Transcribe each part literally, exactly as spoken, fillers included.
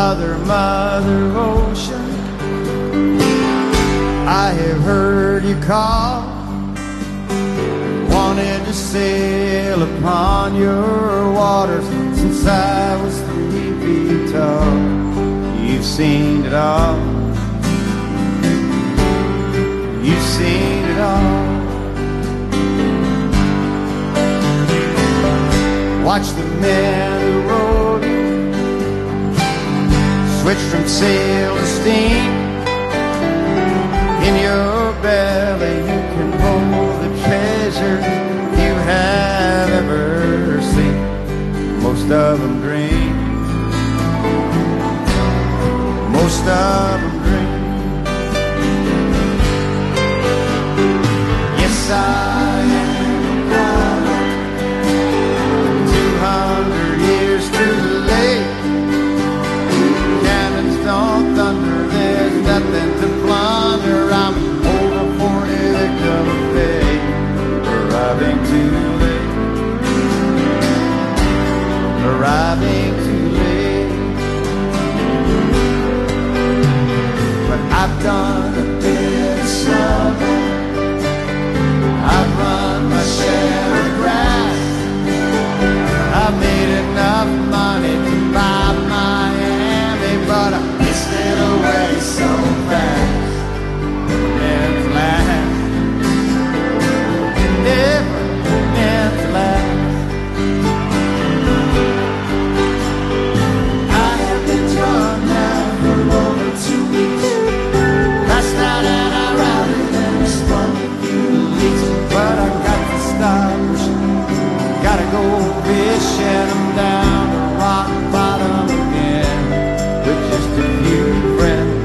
Mother, Mother Ocean, I have heard you call, wanted to sail upon your waters since I was three feet tall. You've seen it all, you've seen it all. Watch the men who rowed switch from sail to steam. In your belly you can hold the treasure you have ever seen. Most of them dream, most of them dream. Yes, I am a two hundred years too late. Cannons don't thunder, there's nothing to plunder. I'm over forty, victim of fate, arriving too late, arriving too late. But I've done a bit of slugging, I've run my share of grass, I've made enough money to buy Miami, but I pissed it away so fast. Never last, never meant to last. I have been drunk now for over two weeks. Last night and I rallied and spun a few leaks, but I got to stop. Gotta go fishing, I'm down to rock bottom again with just a few friends,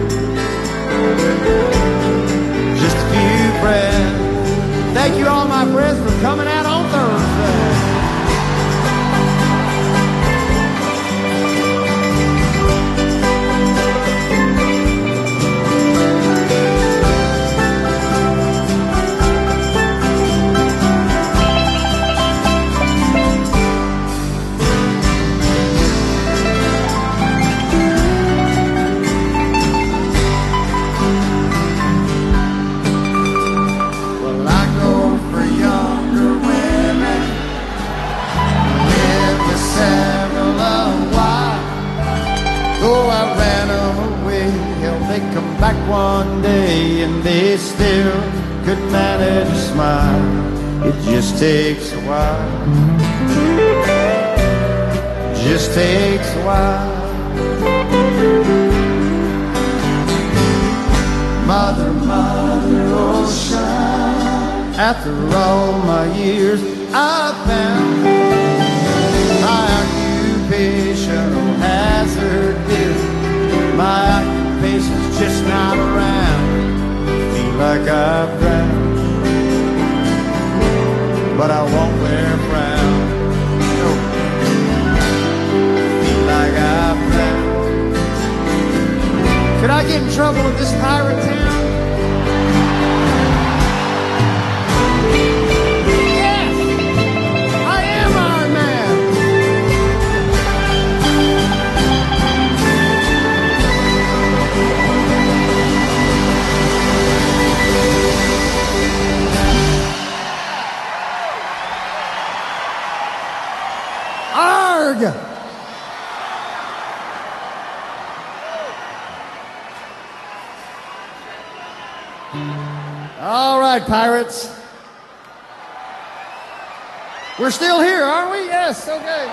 just a few friends. Thank you all my friends for coming out on Thursday. Come back one day and they still could manage a smile. It just takes a while, just takes a while. Mother, Mother Ocean, after all my years I found my occupational hazard is my occupation's just not around. Feel like I've drowned, but I won't wear a frown. No. Feel like I've drowned. Could I get in trouble with this pirate town? Yes, I am Iron Man. Arg! All right, pirates. We're still here, aren't we? Yes, okay.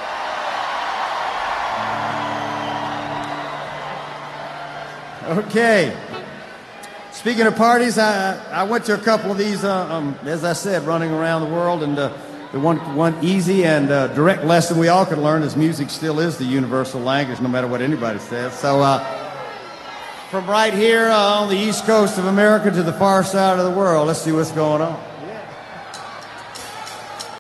Okay. Speaking of parties, I, I went to a couple of these, uh, um, as I said, running around the world, and uh, the one, one easy and uh, direct lesson we all can learn is music still is the universal language, no matter what anybody says. So uh, from right here uh, on the east coast of America to the far side of the world, let's see what's going on.